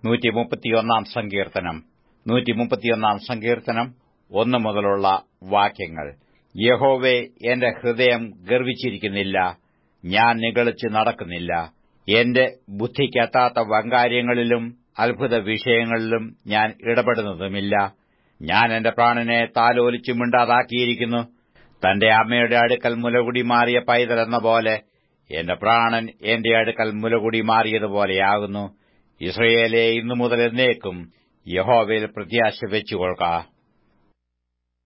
131 സങ്കീർത്തനം 131 സങ്കീർത്തനം 1 മുതലുള്ള വാക്യങ്ങൾ. യഹോവേ, എന്റെ ഹൃദയം ഗർവിച്ചിരിക്കുന്നില്ല, ഞാൻ നിഗളിച്ച് നടക്കുന്നില്ല. എന്റെ ബുദ്ധിക്കെത്താത്ത വൻകാര്യങ്ങളിലും അത്ഭുത വിഷയങ്ങളിലും ഞാൻ ഇടപെടുന്നതുമില്ല. ഞാൻ എന്റെ പ്രാണനെ താലോലിച്ചു മിണ്ടാതാക്കിയിരിക്കുന്നു. തന്റെ അമ്മയുടെ അടുക്കൽ മുലകുടി മാറിയ പൈതലെന്ന പോലെ എന്റെ പ്രാണൻ എന്റെ അടുക്കൽ മുലകുടി മാറിയതുപോലെയാകുന്നു. യിസ്രായേലേ, ഇന്നു മുതൽ എന്നേക്കും യഹോവയിൽ പ്രത്യാശ വെച്ചുകൊള്ളുക.